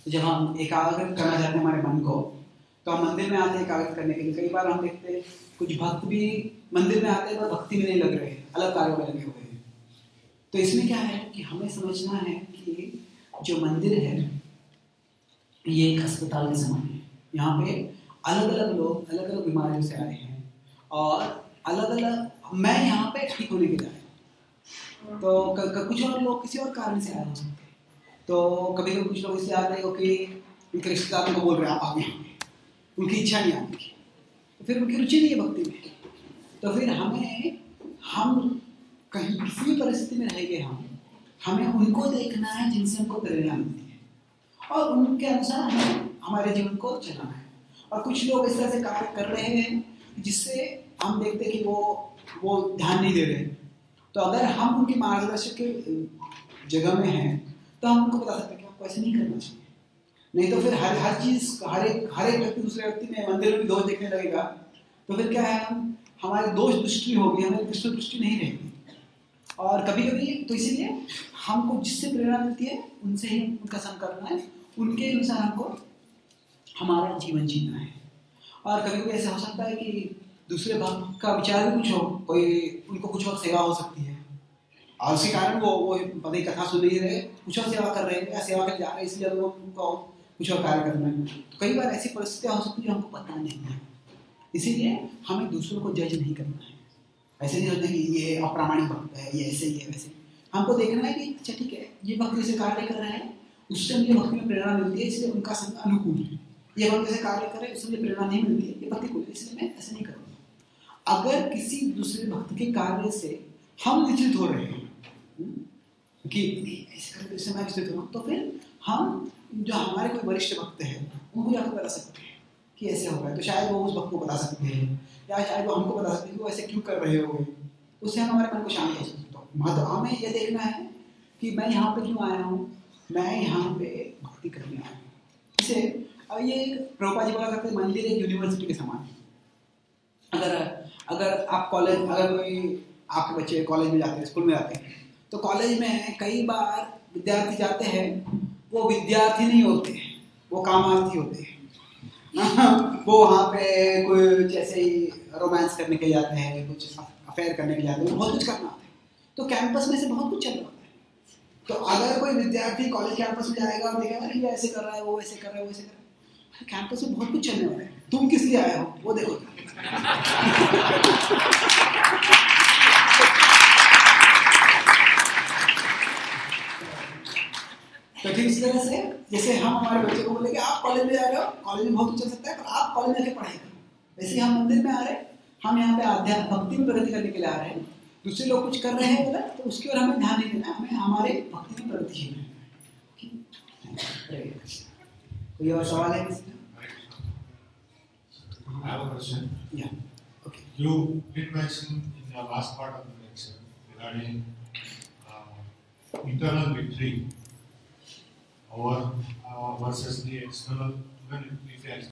तो जब हम एकाग्र करना चाहते हैं हमारे मन को, तो हम मंदिर में आते हैं एकाग्र करने के लिए। कई बार हम देखते हैं कुछ भक्त भी मंदिर में आते हैं पर भक्ति में नहीं लग रहे हैं, अलग कार्यों में लगे हुए हैं। तो इसमें क्या है कि हमें समझना है कि जो मंदिर है ये एक अस्पताल के समान है। यहाँ पे अलग अलग लोग अलग अलग बीमारियों से आए हैं और अलग अलग, मैं यहाँ पे ठीक होने के लिए आया, तो कुछ और लोग किसी और कारण से आए हो सकते हैं। तो कभी कभी कुछ लोग इसलिए आ रहे हो कि उनके रिश्तेदारों को बोल रहे हैं आप आगे, उनकी इच्छा नहीं आती, तो फिर उनकी रुचि नहीं है भक्ति में। तो फिर हम कहीं किसी भी परिस्थिति में रहेंगे, हमें उनको देखना है जिनसे हमको प्रेरणा मिलती है और उनके अनुसार हमें हमारे जीवन को चलाना है। और कुछ लोग इस तरह से कार्य कर रहे हैं जिससे हम देखते हैं कि वो ध्यान नहीं दे रहे। तो अगर हम उनके मार्गदर्शक के जगह में हैं तो हम उनको बता सकते हैं कि आपको ऐसे नहीं करना चाहिए। नहीं तो फिर हर चीज हर एक व्यक्ति दूसरे व्यक्ति में मंदिर में भी दोष देखने लगेगा, तो फिर क्या है, हमारी दोष दृष्टि होगी, हमारी विश्व दृष्टि नहीं रहेगी। और कभी कभी तो इसीलिए हमको जिससे प्रेरणा मिलती है उनसे ही उनका संग करना है, उनके अनुसार हमको हमारा जीवन जीना है। और कभी कभी ऐसा हो सकता है कि दूसरे भक्त का विचार भी कुछ हो, कोई उनको कुछ और सेवा हो सकती है और उसी कारण वो पति कथा सुन नहीं रहे, कुछ और सेवा कर रहे हैं या सेवा करने जा रहे हैं, इसलिए उनको कुछ और कार्य करना है। तो कई बार ऐसी परिस्थितियाँ हो सकती है जो हमको पता नहीं है, इसीलिए हमें दूसरों को जज नहीं करना है। ऐसे नहीं होता कि ये अप्रामाणिक भक्त है, ये ऐसे ही है वैसे। हमको देखना है कि अच्छा ठीक है, ये भक्त जैसे कार्य कर रहे हैं उससे मुझे भक्ति में प्रेरणा मिलती है, इसलिए उनका संग अनुकूल है। ये भक्त जैसे कार्य कर रहे हैं उससे मुझे प्रेरणा नहीं मिलती है, ये प्रतिकूल है, इसलिए मैं ऐसे नहीं करूँगा। अगर किसी दूसरे भक्त के कार्य से हम विचलित हो रहे हैं कि ऐसे करके इससे मैं विचलित हो, तो फिर हम जो हमारे कोई वरिष्ठ भक्त हैं उनको जाकर बता सकते हैं कि ऐसे हो रहा है। तो शायद वो उस भक्त को बता सकते हैं या शायद वो हमको बता सकते हैं कि वो ऐसे क्यों कर रहे हो, उससे हम हमारे मन को शांत हो सकते हो। मतलब हमें ये देखना है कि मैं यहाँ पे क्यों आया हूँ, मैं यहाँ पे भक्ति करने आया हूँ। इसे ये प्रभुपाद जी बोला करते हैं मंदिर एक यूनिवर्सिटी के समान है। अगर आप कॉलेज, अगर कोई आपके बच्चे कॉलेज में जाते हैं, स्कूल में जाते हैं, तो कॉलेज में कई बार विद्यार्थी जाते हैं, वो विद्यार्थी नहीं होते, वो कामार्थी होते हैं। वो वहाँ पे कुछ ऐसे ही रोमांस करने के जाते हैं, कुछ अफेयर करने के जाते हैं, बहुत कुछ करना होता है। तो कैंपस में से बहुत कुछ चल रहा होता है। तो अगर कोई विद्यार्थी कॉलेज कैंपस में जाएगा और देखेगा ये ऐसे कर रहा है, वो ऐसे कर रहा है, वो ऐसे कर रहा है, कैंपस में बहुत कुछ चलने वाला है, तुम किस लिए आए हो वो देखो। तो ठीक इस तरह से जैसे हम हमारे बच्चे को बोले कि आप कॉलेज में जा रहे हो, कॉलेज में बहुत कुछ चल सकता है, पर आप कॉलेज में आके पढ़ाई करो। वैसे हम मंदिर में आ रहे हैं, हम यहाँ पे आध्यात्म भक्ति में प्रगति करने के लिए आ रहे हैं। दूसरे लोग कुछ कर रहे हैं गलत, तो उसकी ओर हमें ध्यान नहीं देना, हमें हमारे भक्ति में प्रगति करना है। कोई और सवाल है किसी का? I have a question. Yeah. Okay. You did mention in the last part of the lecture regarding internal victory over versus the external, even if